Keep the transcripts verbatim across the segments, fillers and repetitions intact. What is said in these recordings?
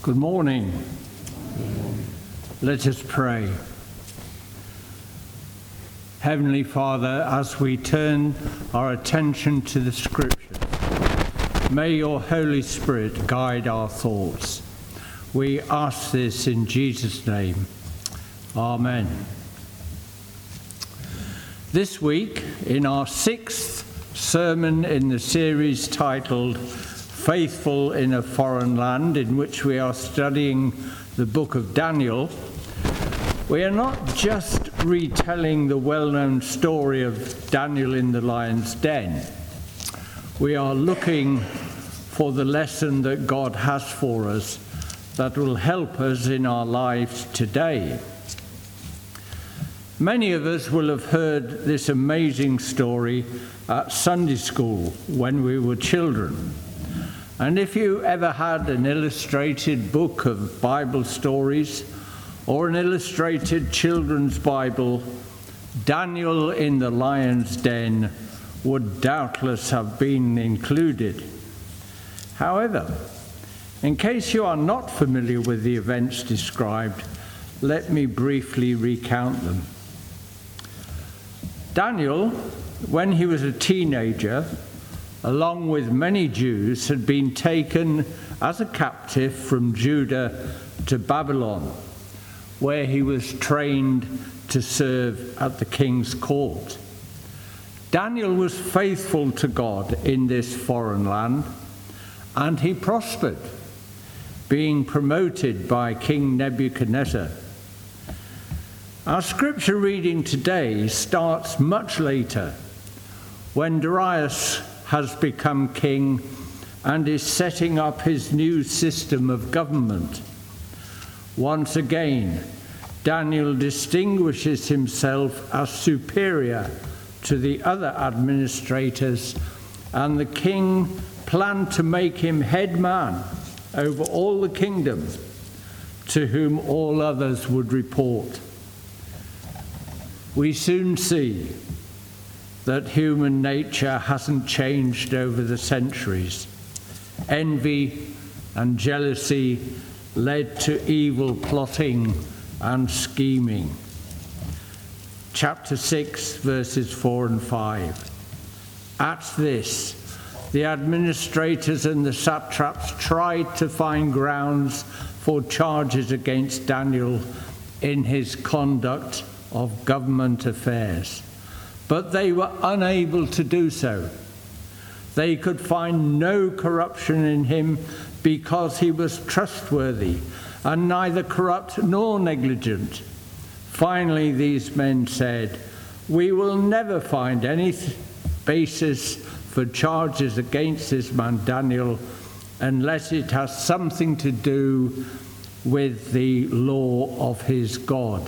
Good morning. Let us pray. Heavenly Father, as we turn our attention to the Scriptures, may your Holy Spirit guide our thoughts. We ask this in Jesus' name. Amen. This week, in our sixth sermon in the series titled Faithful in a Foreign Land, in which we are studying the book of Daniel, we are not just retelling the well-known story of Daniel in the lion's den. We are looking for the lesson that God has for us that will help us in our lives today. Many of us will have heard this amazing story at Sunday school when we were children. And if you ever had an illustrated book of Bible stories or an illustrated children's Bible, Daniel in the lion's den would doubtless have been included. However, in case you are not familiar with the events described, let me briefly recount them. Daniel, when he was a teenager, along with many Jews, had been taken as a captive from Judah to Babylon, where he was trained to serve at the king's court. Daniel was faithful to God in this foreign land, and he prospered, being promoted by King Nebuchadnezzar. Our scripture reading today starts much later, when Darius has become king and is setting up his new system of government. Once again, Daniel distinguishes himself as superior to the other administrators, and the king planned to make him head man over all the kingdom, to whom all others would report. We soon see that human nature hasn't changed over the centuries. Envy and jealousy led to evil plotting and scheming. Chapter six, verses four and five. At this, the administrators and the satraps tried to find grounds for charges against Daniel in his conduct of government affairs, but they were unable to do so. They could find no corruption in him because he was trustworthy and neither corrupt nor negligent. Finally, these men said, "We will never find any basis for charges against this man Daniel unless it has something to do with the law of his God."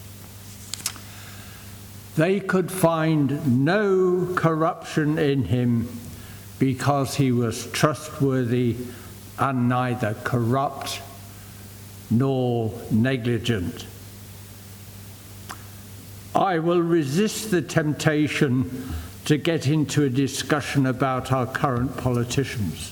They could find no corruption in him because he was trustworthy and neither corrupt nor negligent. I will resist the temptation to get into a discussion about our current politicians.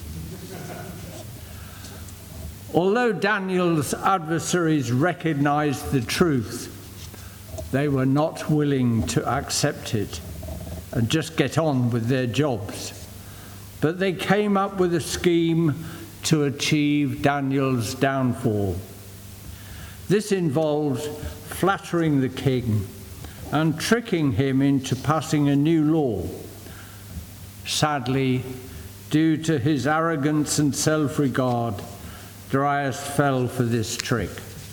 Although Daniel's adversaries recognized the truth, they were not willing to accept it and just get on with their jobs. But they came up with a scheme to achieve Daniel's downfall. This involved flattering the king and tricking him into passing a new law. Sadly, due to his arrogance and self-regard, Darius fell for this trick.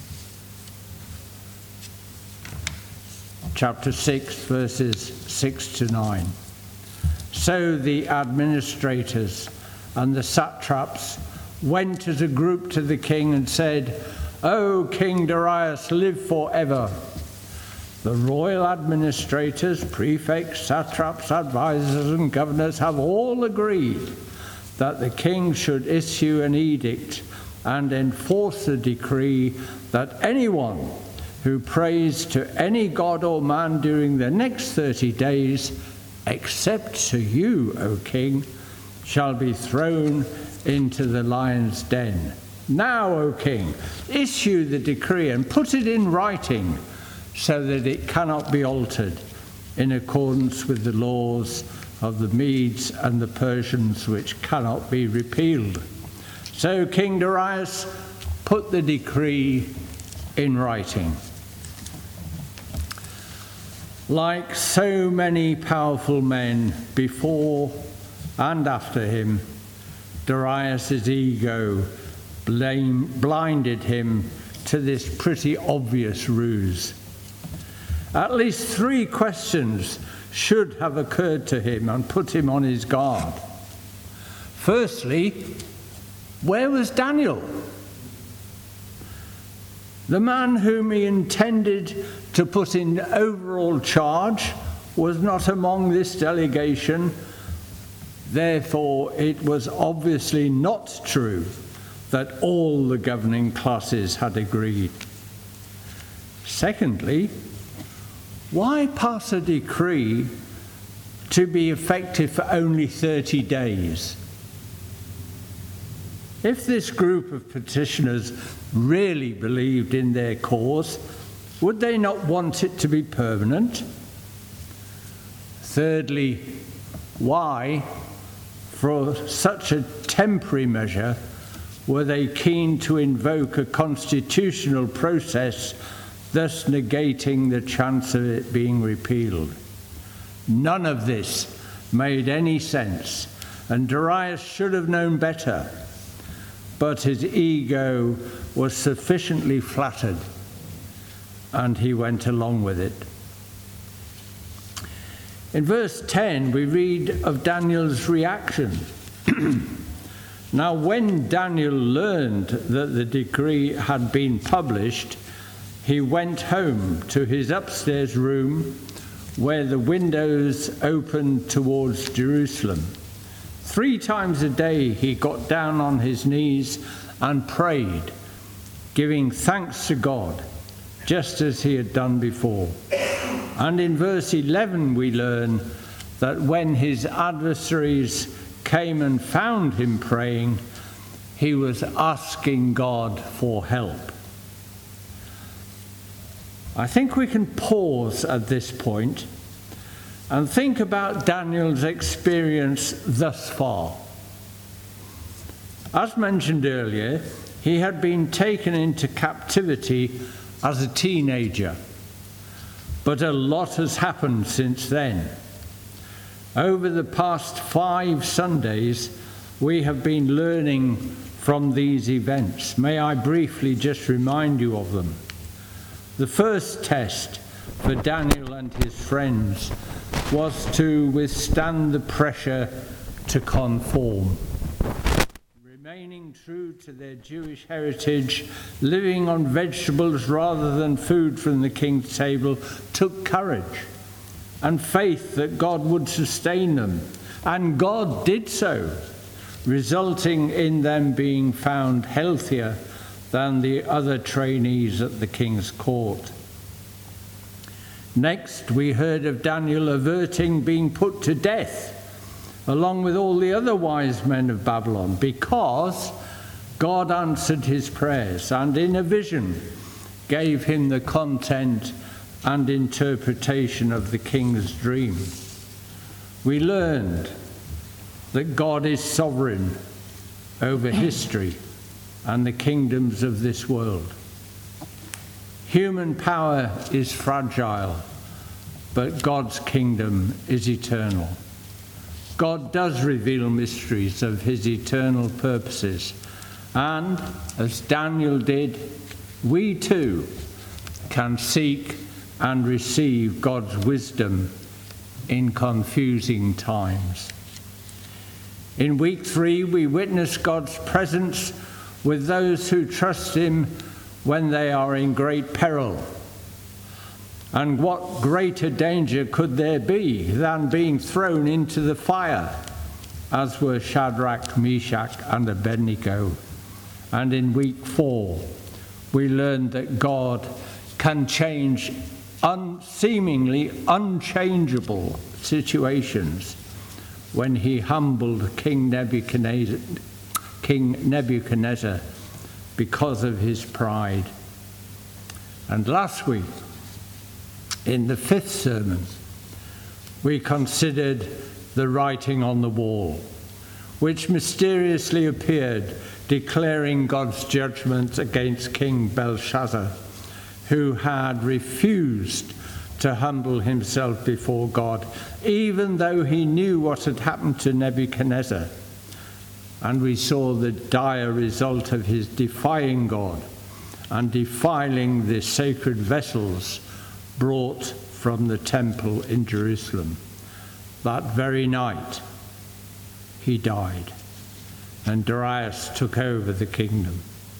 Chapter six, verses six to nine. So the administrators and the satraps went as a group to the king and said, "O King Darius, live forever." The royal administrators, prefects, satraps, advisors, and governors have all agreed that the king should issue an edict and enforce a decree that anyone who prays to any god or man during the next thirty days, except to you, O king, shall be thrown into the lion's den. Now, O king, issue the decree and put it in writing so that it cannot be altered, in accordance with the laws of the Medes and the Persians, which cannot be repealed. So King Darius put the decree in writing. Like so many powerful men before and after him, Darius's ego blame, blinded him to this pretty obvious ruse. At least three questions should have occurred to him and put him on his guard. Firstly, where was Daniel? The man whom he intended to put in overall charge was not among this delegation. Therefore, it was obviously not true that all the governing classes had agreed. Secondly, why pass a decree to be effective for only thirty days? If this group of petitioners really believed in their cause, would they not want it to be permanent? Thirdly, why, for such a temporary measure, were they keen to invoke a constitutional process, thus negating the chance of it being repealed? None of this made any sense, and Darius should have known better, but his ego was sufficiently flattered, and he went along with it. In verse ten, we read of Daniel's reaction. Now, when Daniel learned that the decree had been published, he went home to his upstairs room where the windows opened towards Jerusalem. Three times a day he got down on his knees and prayed, giving thanks to God, just as he had done before. And in verse eleven we learn that when his adversaries came and found him praying, he was asking God for help. I think we can pause at this point and think about Daniel's experience thus far. As mentioned earlier, he had been taken into captivity as a teenager, but a lot has happened since then. Over the past five Sundays, we have been learning from these events. May I briefly just remind you of them? The first test for Daniel and his friends was to withstand the pressure to conform. Remaining true to their Jewish heritage, living on vegetables rather than food from the king's table, took courage and faith that God would sustain them. And God did so, resulting in them being found healthier than the other trainees at the king's court. Next, we heard of Daniel averting being put to death, along with all the other wise men of Babylon, because God answered his prayers and in a vision gave him the content and interpretation of the king's dream. We learned that God is sovereign over history and the kingdoms of this world. Human power is fragile, but God's kingdom is eternal. God does reveal mysteries of his eternal purposes, and as Daniel did, we too can seek and receive God's wisdom in confusing times. In week three, we witness God's presence with those who trust him when they are in great peril. And what greater danger could there be than being thrown into the fire, as were Shadrach, Meshach, and Abednego. And in week four, we learned that God can change un- seemingly unchangeable situations when he humbled King Nebuchadnezzar, King Nebuchadnezzar because of his pride. And last week, in the fifth sermon, we considered the writing on the wall, which mysteriously appeared, declaring God's judgment against King Belshazzar, who had refused to humble himself before God, even though he knew what had happened to Nebuchadnezzar. And we saw the dire result of his defying God and defiling the sacred vessels brought from the temple in Jerusalem. That very night, he died, and Darius took over the kingdom.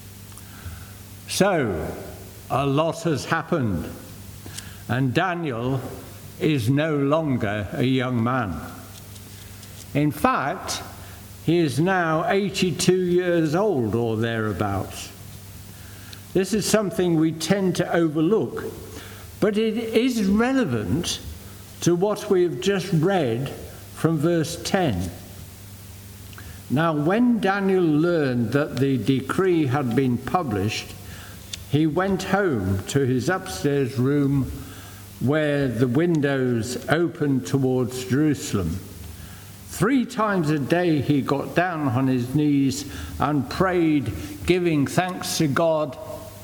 So, a lot has happened, and Daniel is no longer a young man. In fact, he is now eighty-two years old or thereabouts. This is something we tend to overlook, but it is relevant to what we have just read from verse ten. Now, when Daniel learned that the decree had been published, he went home to his upstairs room where the windows opened towards Jerusalem. Three times a day he got down on his knees and prayed, giving thanks to God,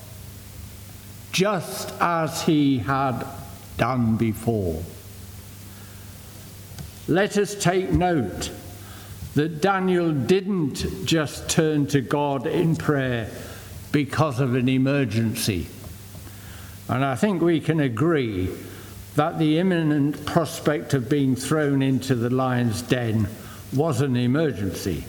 just as he had done before. Let us take note that Daniel didn't just turn to God in prayer because of an emergency. And I think we can agree that the imminent prospect of being thrown into the lion's den was an emergency.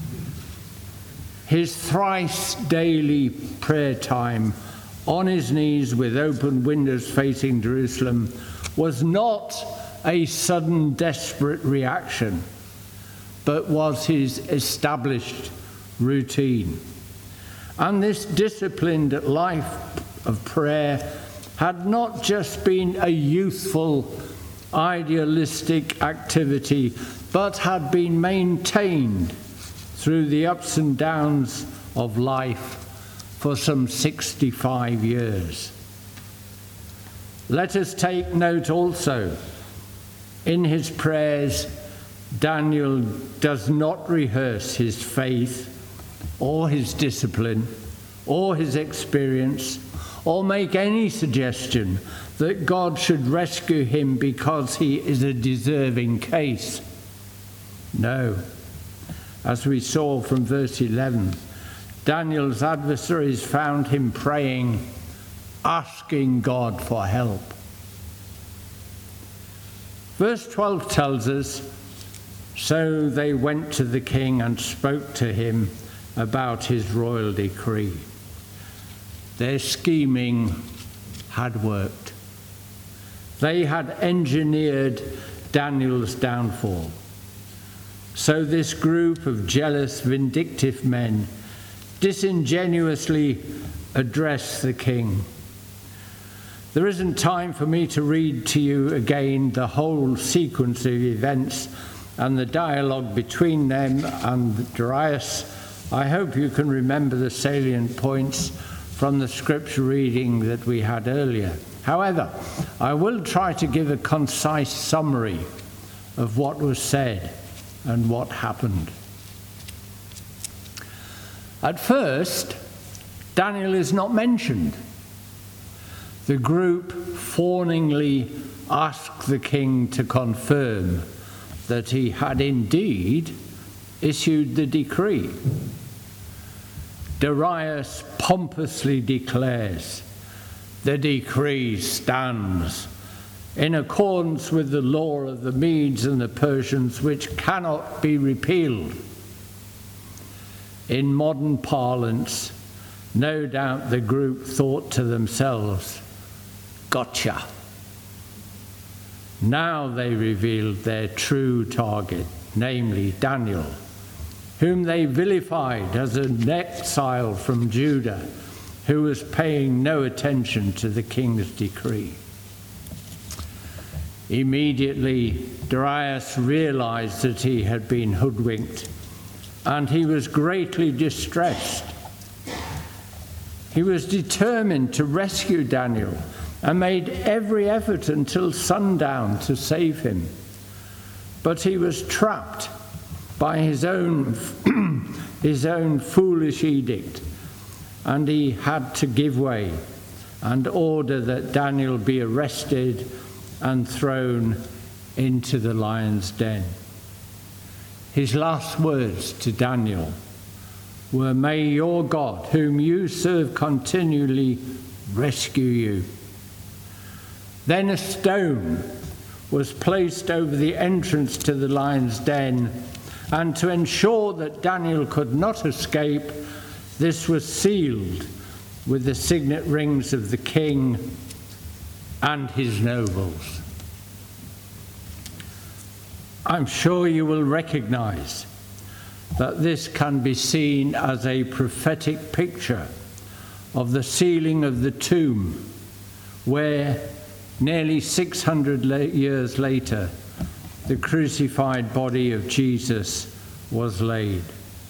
His thrice daily prayer time on his knees with open windows facing Jerusalem was not a sudden desperate reaction, but was his established routine. And this disciplined life of prayer had not just been a youthful, idealistic activity, but had been maintained through the ups and downs of life for some sixty-five years. Let us take note also, in his prayers, Daniel does not rehearse his faith or his discipline or his experience, or make any suggestion that God should rescue him because he is a deserving case. No. As we saw from verse eleven, Daniel's adversaries found him praying, asking God for help. Verse twelve tells us, so they went to the king and spoke to him about his royal decree. Their scheming had worked. They had engineered Daniel's downfall. So this group of jealous, vindictive men disingenuously addressed the king. There isn't time for me to read to you again the whole sequence of events and the dialogue between them and Darius. I hope you can remember the salient points from the scripture reading that we had earlier. However, I will try to give a concise summary of what was said and what happened. At first, Daniel is not mentioned. The group fawningly asked the king to confirm that he had indeed issued the decree. Darius pompously declares, the decree stands in accordance with the law of the Medes and the Persians, which cannot be repealed. In modern parlance, no doubt the group thought to themselves, gotcha. Now they revealed their true target, namely Daniel, whom they vilified as an exile from Judah, who was paying no attention to the king's decree. Immediately, Darius realized that he had been hoodwinked, and he was greatly distressed. He was determined to rescue Daniel and made every effort until sundown to save him. But he was trapped by his own, his own foolish edict, and he had to give way and order that Daniel be arrested and thrown into the lion's den. His last words to Daniel were, "May your God, whom you serve continually, rescue you." Then a stone was placed over the entrance to the lion's den, and to ensure that Daniel could not escape, this was sealed with the signet rings of the king and his nobles. I'm sure you will recognize that this can be seen as a prophetic picture of the sealing of the tomb, where nearly six hundred years later the crucified body of Jesus was laid.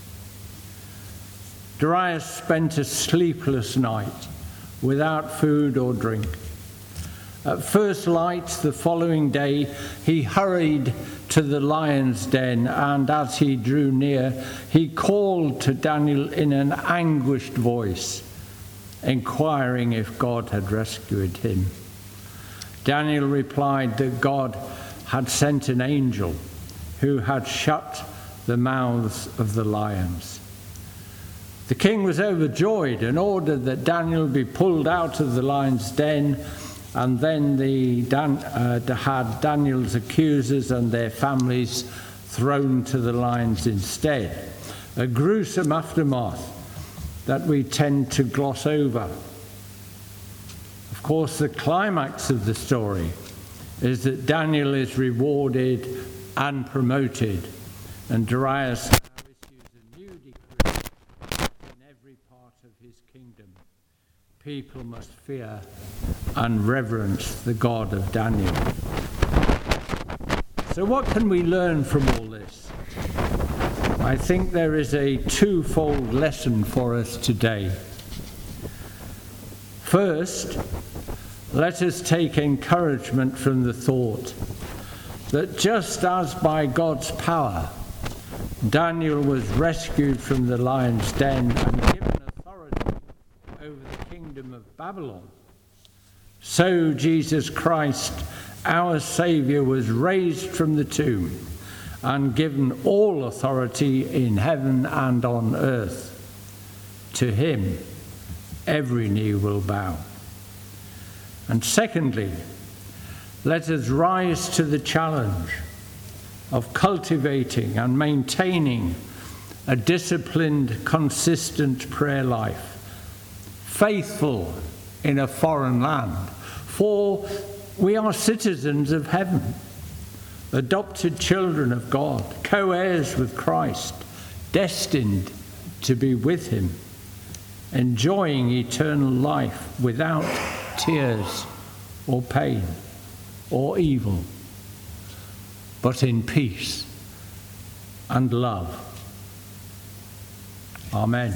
Darius spent a sleepless night without food or drink. At first light the following day, he hurried to the lion's den, and as he drew near, he called to Daniel in an anguished voice, inquiring if God had rescued him. Daniel replied that God had sent an angel who had shut the mouths of the lions. The king was overjoyed and ordered that Daniel be pulled out of the lion's den, and then the Dan, uh, had Daniel's accusers and their families thrown to the lions instead. A gruesome aftermath that we tend to gloss over. Of course, the climax of the story is that Daniel is rewarded and promoted, and Darius now issues a new decree in every part of his kingdom. People must fear and reverence the God of Daniel. So what can we learn from all this? I think there is a twofold lesson for us today. First, let us take encouragement from the thought that just as by God's power Daniel was rescued from the lion's den and given authority over the kingdom of Babylon, so Jesus Christ, our Saviour, was raised from the tomb and given all authority in heaven and on earth. To him every knee will bow. And secondly, let us rise to the challenge of cultivating and maintaining a disciplined, consistent prayer life, faithful in a foreign land, for we are citizens of heaven, adopted children of God, co-heirs with Christ, destined to be with him, enjoying eternal life without tears or pain or evil, but in peace and love. Amen.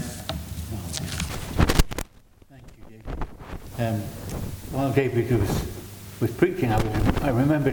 Thank you, David. Um, while David was, was preaching, I, was, I remembered